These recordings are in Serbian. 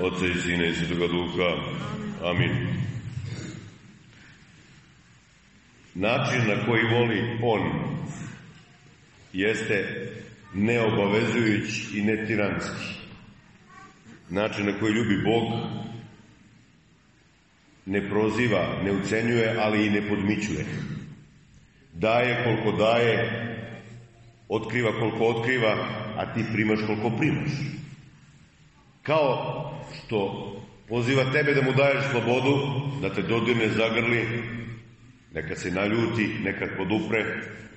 Otca i Sina i Svetoga Duha. Amin. Način na koji voli on jeste neobavezujući i netiranski. Način na koji ljubi Bog ne proziva, ne ucenjuje, ali i ne podmićuje. Daje koliko daje, otkriva koliko otkriva, a ti primaš koliko primaš. Kao što poziva tebe da mu daješ slobodu, da te dodirne, zagrli, nekad se naljuti, nekad podupre.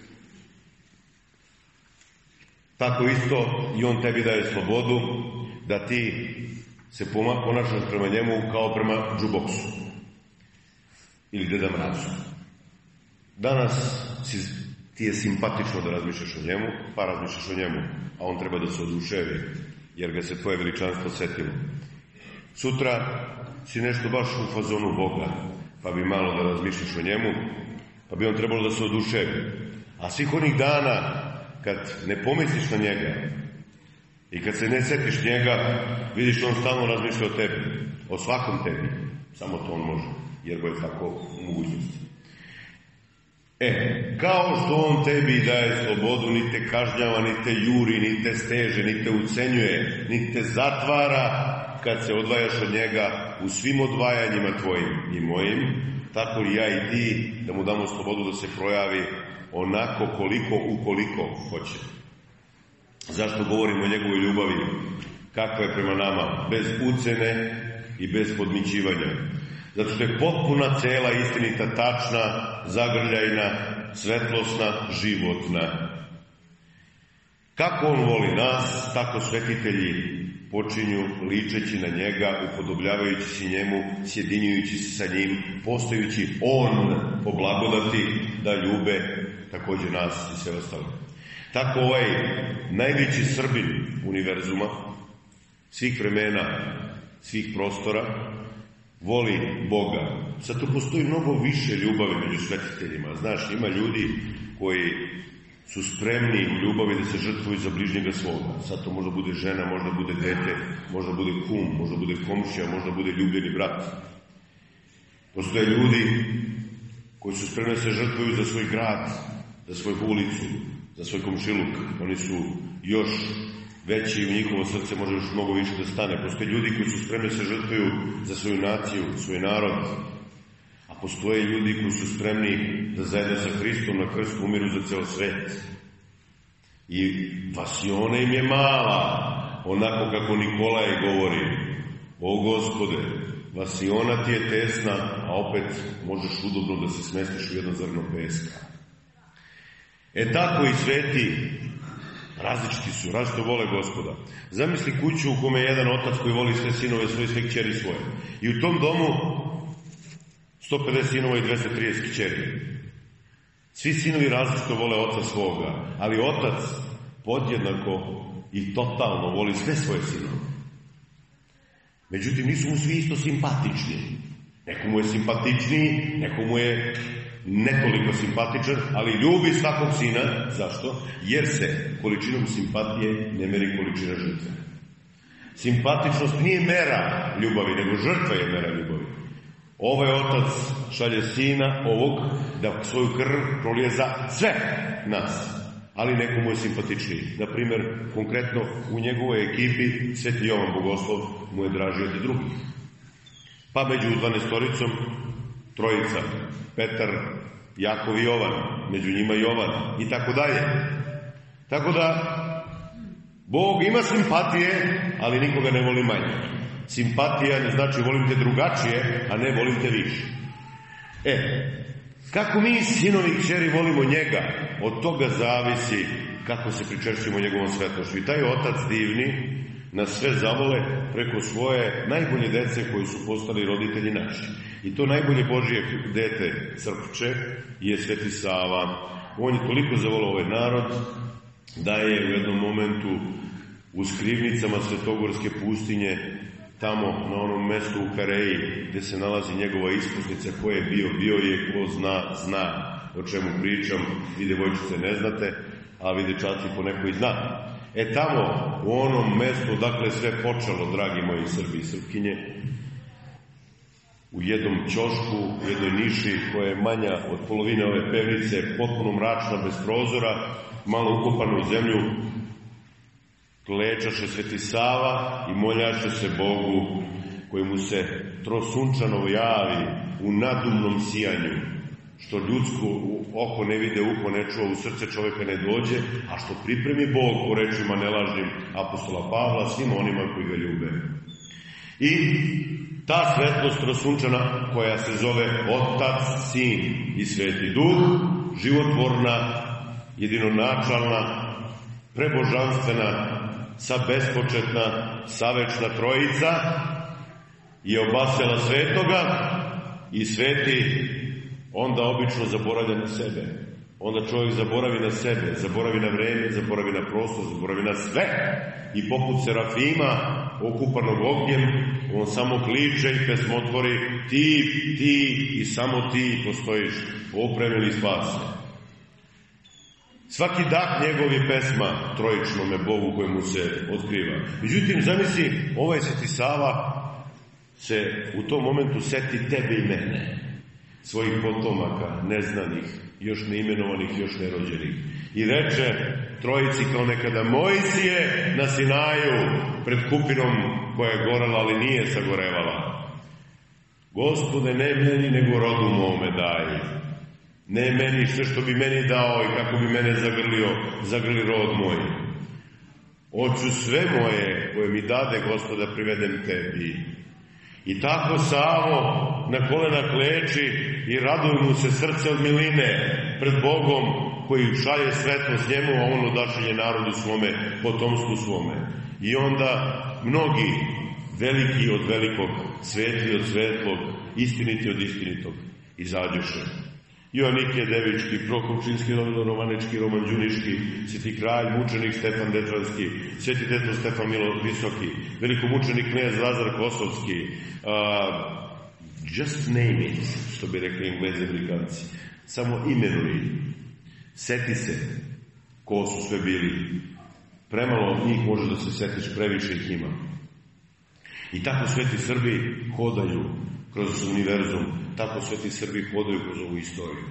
Tako isto i on tebi daje slobodu da ti se ponašaš prema njemu kao prema džuboksu ili Deda Mrazu. Danas ti je simpatično da razmišljaš o njemu, pa razmišljaš o njemu, a on treba da se oduševi, jer ga se tvoje veličanstvo setilo. Sutra si nešto baš u fazonu Boga, pa bi malo da razmišljaš o njemu, pa bi on trebalo da se oduševi. A svih onih dana kad ne pomisliš na njega i kad se ne setiš njega, vidiš on stalno razmišlja o tebi, o svakom tebi. Samo to on može, jer go je tako u mogućnosti. Kao što on tebi daje slobodu, ni te kažnjava, ni te juri, ni te steže, ni te ucenjuje, ni te zatvara kad se odvajaš od njega u svim odvajanjima tvojim i mojim, tako i ja i ti da mu damo slobodu da se projavi onako ukoliko hoće. Zašto govorimo o njegovoj ljubavi? Kakva je prema nama? Bez ucene i bez podmićivanja. Zato što je potpuna, cela, istinita, tačna, zagrljajna, svetlosna, životna. Kako on voli nas, tako svetitelji počinju ličeći na njega, upodobljavajući se njemu, sjedinjujući se sa njim, postojući on po blagodati da ljube također nas i sve ostalo. Tako ovaj najveći Srbin univerzuma, svih vremena, svih prostora, voli Boga. Sad tu postoji mnogo više ljubavi među svetiteljima. Znaš, ima ljudi koji su spremni u ljubavi da se žrtvuju za bližnjega svoga. Sad to možda bude žena, možda bude dete, možda bude kum, možda bude komšija, možda bude ljubljeni brat. Postoje ljudi koji su spremni da se žrtvuju za svoj grad, za svoju ulicu, za svoj komšiluk. Oni su još veći i u njihovo srce može još mnogo više da stane. Postoje ljudi koji su spremni da se žrtvuju za svoju naciju, svoj narod. A postoje ljudi koji su spremni da zajedno sa Hristom na krstu umiru za ceo svet. I pasiona im je mala, onako kako Nikolaj govori. O Gospode, vasiona ti je tesna, a opet možeš udobno da se smestiš u jedno zrno peska. Tako i sveti različiti su, različito vole Gospoda. Zamisli kuću u kome je jedan otac koji voli sve sinove svoje, sve kćeri svoje. I u tom domu 150 sinova i 230 kćeri. Svi sinovi različito vole oca svoga, ali otac podjednako i totalno voli sve svoje sinove. Međutim, nisu mu svi isto simpatični. Nekomu je simpatičniji, nekomu je nekoliko simpatičan, ali ljubi svakog sina. Zašto? Jer se količinom simpatije ne meri količina žrtve. Simpatičnost nije mera ljubavi, nego žrtva je mera ljubavi. Ovaj otac šalje sina ovog da svoju krv prolije za sve nas, ali nekomu je simpatičniji. Naprimjer, konkretno u njegovoj ekipi Sveti Jovan Bogoslov mu je draži od drugih. Pa među 12-oricom trojica, Petar, Jakov i Jovan, među njima Jovan i tako dalje. Tako da Bog ima simpatije, ali nikoga ne voli manje. Simpatija ne znači volim te drugačije, a ne volim te više. Kako mi sinovi i kćeri volimo njega, od toga zavisi kako se pričešćimo njegovom svetlošću. I taj otac divni nas sve zavole preko svoje najbolje dece koji su postali roditelji naši. I to najbolje Božije dete crkče je Sveti Sava. On je toliko zavolao ovaj narod da je u jednom momentu u skrivnicama Svetogorske pustinje, tamo na onom mestu u Kareji gde se nalazi njegova ispusnica, ko je bio je, ko zna o čemu pričam. Vi devojčice ne znate, a vi dečaci po nekoj zna. Tamo, u onom mestu, dakle sve počelo, dragi moji Srbi i Srpkinje, u jednom ćošku, u jednoj niši koja je manja od polovine ove pevnice, potpuno mračna, bez prozora, malo ukopana u zemlju, klečaše Sveti Sava i moljaše se Bogu, kojemu se trosunčano javi u nadumnom sijanju, što ljudsko oko ne vide, uho ne čuva, u srce čoveka ne dođe, a što pripremi Bog po rečima nelažnim apostola Pavla svima onima koji ga ljube. I ta svetlost trosunčana, koja se zove Otac, Sin i Sveti Duh, životvorna, jedinonačalna, prebožanstvena, sabespočetna, savečna Trojica, je obasjala Svetoga i Sveti onda obično zaboravlja na sebe. Onda čovjek zaboravi na sebe, zaboravi na vreme, zaboravi na prostor, zaboravi na sve. I poput Serafima, okupanog ognjem, on samo kliče i pesmotvori: ti i samo ti postojiš, opremljen i spasen. Svaki dah njegov je pesma trojičnome Bogu kojemu se otkriva. Međutim, zamisli, ovaj Sveti Sava se u tom momentu seti tebe i mene, svojih potomaka, neznanih, još neimenovanih, još nerođenih. I reče Trojici kao nekada: Mojsije na Sinaju pred kupinom koja je gorela, ali nije sagorevala: Gospode, ne meni, nego rodu mome daj. Ne meni sve što bi meni dao i kako bi mene zagrli rod moj. Hoću sve moje koje mi dade, Gospoda, privedem tebi. I tako Savo na kolena kleči i raduje mu se srce od miline pred Bogom koji šalje svetlost njemu, a on odašilje narodu svome, potomstvu svome. I onda mnogi, veliki od velikog, svetli od svetlog, istiniti od istinitog, izađeše. Joanike Devički, Prokopčinski, Romanečki, Roman Đuniški, Sveti kralj, mučenik Stefan Detranski, Sveti tetro Stefan Milo Visoki, velikomučenik knez Lazar Kosovski, just name it, što bi rekli Englezi i Amerikanci. Samo imenuj, seti se ko su sve bili. Premalo od njih možeš da se setiš, previše ih ima. I tako sveti Srbi hodaju kroz univerzum, tako sveti Srbi hodaju kroz ovu istoriju.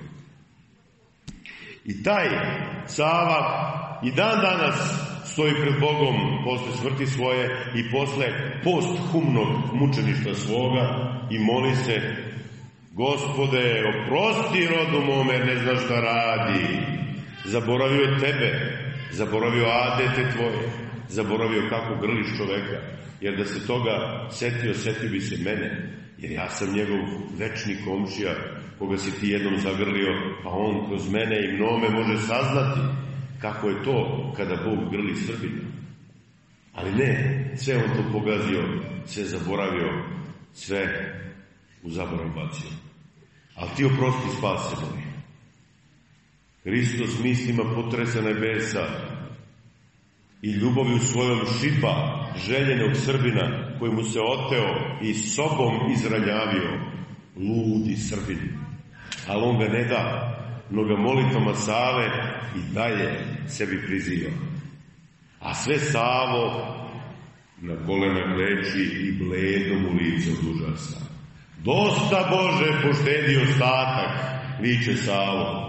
I taj Sava i dan danas stoji pred Bogom posle smrti svoje i posle posthumnog mučeništva svoga i moli se: Gospode, oprosti rodu mome, ne zna šta radi. Zaboravio tebe, zaboravio adete tvoje, zaboravio kako grliš čoveka, jer da se toga setio bi se mene, jer ja sam njegov večni komšija koga si ti jednom zagrlio, pa on kroz mene i mnome može saznati kako je to kada Bog grli Srbina. Ali ne, sve on to pogazio, sve zaboravio, sve u zaborav bacio. Ali ti oprosti, spasi moj. Hristos mislima potresa nebesa i ljubavlju svojom šiba željenog Srbina koji mu se oteo i sobom izranjavio. Ludi Srbin. Ali on ga ne da, no ga molitvama Save i dalje sebi priziva. A sve Savo na kolena kleči i bledo mu lice od užasa. Dosta, Bože, poštedi ostatak, viče Savo.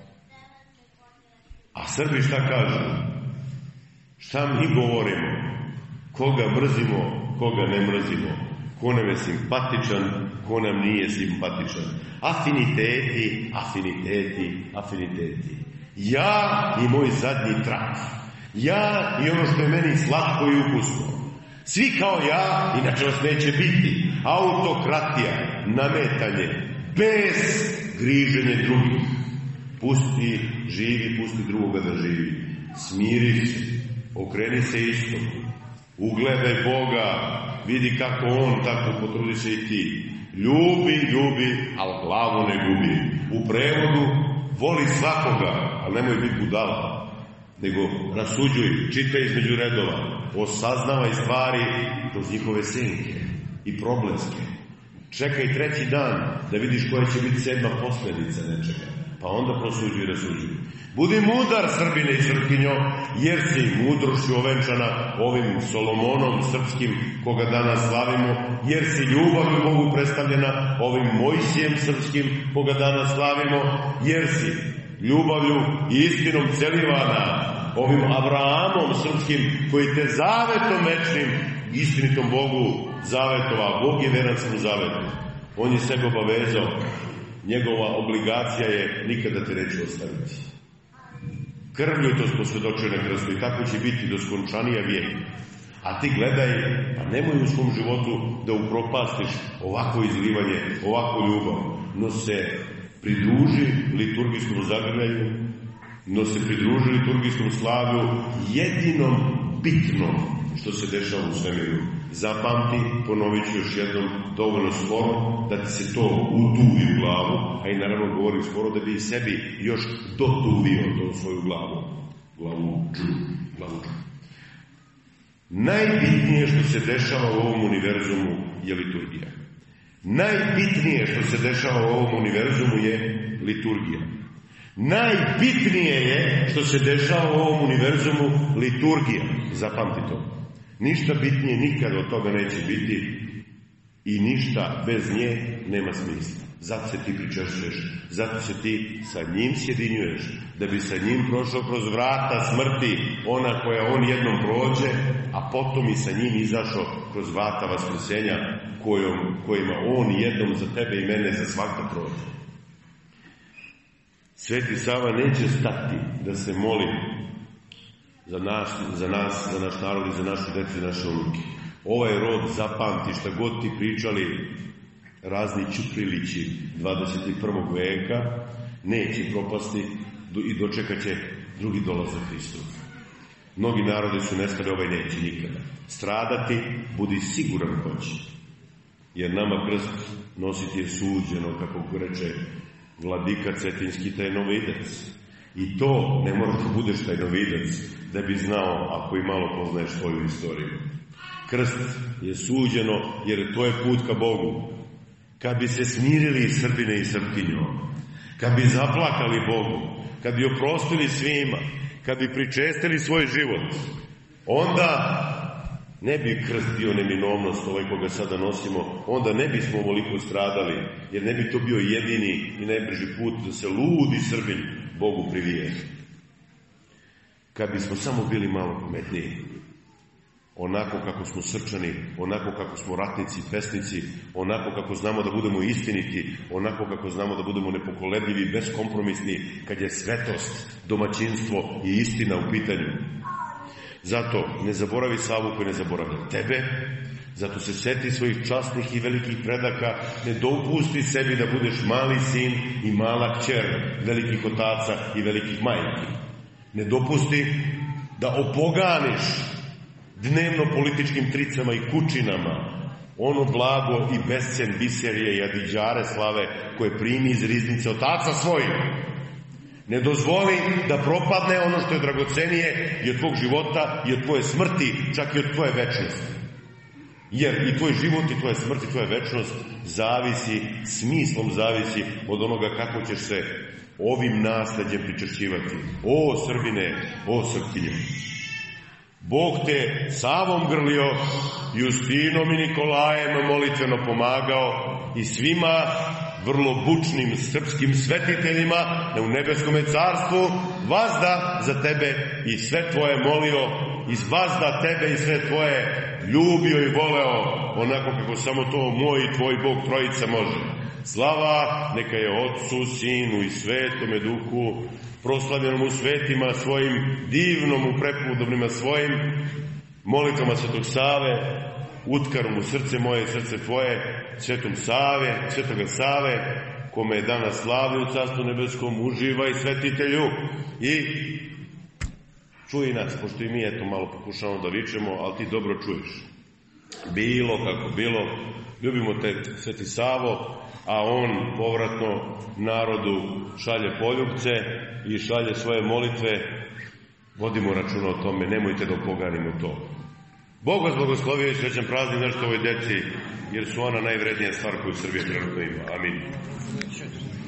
A Srbi šta kažu? Šta mi govorimo? Koga mrzimo, koga ne mrzimo? Ko nam je simpatičan, ko nam nije simpatičan? Afiniteti, afiniteti, afiniteti. Ja i moj zadnji trak. Ja i ono što je meni slatko i ukusno. Svi kao ja, inače vas neće biti. Autokratija, nametanje, bez griženja drugih. Pusti, živi, pusti drugoga da živi. Smiri se, okreni se istoku. Ugledaj Boga, vidi kako on, tako potrudi se i ti. Ljubi, ali glavu ne gubi. U prevodu, voli svakoga, ali nemoj biti budala. Nego rasuđuj, čitaj između redova, osaznavaj stvari kroz njihove senke i problemske. Čekaj treći dan da vidiš koja će biti 7. posljedica nečega. pa onda prosuđuj i rasuđuj. Budi mudar, Srbine i Srpkinjo, jer si mudrošću ovenčana ovim Solomonom srpskim, koga danas slavimo, jer si ljubavlju Bogu predstavljena ovim Mojsijem srpskim, koga danas slavimo, jer si ljubavlju i istinom celivana ovim Abrahamom srpskim, koji te zavetom večnim, istinitom Bogu zavetova. Bog je veran svom zavetu. On je sebe obavezao. Njegova obligacija je nikada te neće ostaviti. Krvlju to smo svedočili na krstu i tako će biti do skončanija vijeka. A ti gledaj, pa nemoj u svom životu da upropastiš ovako izlivanje, ovako ljubav, no se pridruži liturgijskom zagrljaju, no se pridruži liturgijskom slavlju, jedinom bitnom što se dešava u svemiru. Zapamti, ponovit ću još jednom, dovoljno skoro, da ti se to utuvi u glavu, a i naravno govorim skoro da bi i sebi još dotuvio to u svoju glavu. Glavu džu. Najbitnije što se dešava u ovom univerzumu je liturgija. Najbitnije što se dešava u ovom univerzumu je liturgija. Najbitnije je što se dešava u ovom univerzumu liturgija. Zapamti to. Ništa bitnije nikada od toga neće biti i ništa bez nje nema smisla. Zato se ti pričešćuješ, zato se ti sa njim sjedinjuješ, da bi sa njim prošao kroz vrata smrti, ona koja on jednom prođe, a potom i sa njim izašao kroz vrata vaskrsenja kojima on jednom za tebe i mene za svakda prođe. Sveti Sava neće stati da se moli za nas, za naš narod i za našu decu i naše unuke. Ovaj rod zapamti, šta god ti pričali razni Ćuprilići 21. veka, neće propasti i dočekat će drugi dolazak Hristov. Mnogi narodi su nestali, ovaj neće nikada. Stradati, budi siguran hoće. Jer nama krst nositi je suđeno, kako reče vladika Cetinski tajnovidac. I to ne mora da budeš tajnovidac da bi znao, ako i malo poznaješ svoju istoriju. Krst je suđeno jer to je put ka Bogu. Kad bi se smirili Srbine i Srpkinjo, kad bi zaplakali Bogu, kad bi oprostili svima, kad bi pričestili svoj život, onda ne bi krst bio neminovnost ovaj koga sada nosimo, onda ne bismo ovoliko stradali, jer ne bi to bio jedini i najbrži put da se ludi Srbin Bogu privije. Kad bismo samo bili malo pametniji, onako kako smo srčani, onako kako smo ratnici, pesnici, onako kako znamo da budemo istiniti, onako kako znamo da budemo nepokolebljivi, beskompromisni, kad je svetost, domaćinstvo i istina u pitanju. Zato ne zaboravi Savu koji ne zaboravlja tebe, zato se seti svojih časnih i velikih predaka, ne dopusti sebi da budeš mali sin i mala kćer velikih otaca i velikih majki. Ne dopusti da opoganiš dnevno političkim tricama i kučinama ono blago i bescen biserije i adiđare slave koje primi iz riznice otaca svojih. Ne dozvoli da propadne ono što je dragocenije i od tvog života i od tvoje smrti, čak i od tvoje večnosti. Jer i tvoj život i tvoja smrt i tvoja večnost zavisi, smislom zavisi od onoga kako ćeš se ovim nasleđem pričešćivati. O Srbine, o Srpkinje! Bog te Savom grlio, Justinom i Nikolajem molitveno pomagao i svima vrlo bučnim srpskim svetiteljima u nebeskome carstvu vazda za tebe i sve tvoje molio, izvazda tebe i sve tvoje ljubio i voleo onako kako samo to moj i tvoj Bog Trojica može. Slava neka je Otcu, Sinu i Svetome Duhu, proslavljenom u svetima svojim, divnom u prepodobnima svojim, molitvama Svetog Save, utkarom u srce moje, srce tvoje, Svetoga Save, kome je danas slavljen u Carstvu nebeskom, uživaj svetitelju i čuj nas, pošto i mi eto malo pokušamo da vičemo, ali ti dobro čuješ. Bilo kako bilo, ljubimo te, Sveti Savo, a on povratno narodu šalje poljubce i šalje svoje molitve. Vodimo računa o tome, nemojte da opoganimo to. Bog vas blagoslovio i srećan praznik našoj ovoj deci, jer su ona najvrednija stvar koju Srbija trenutno ima. Amin.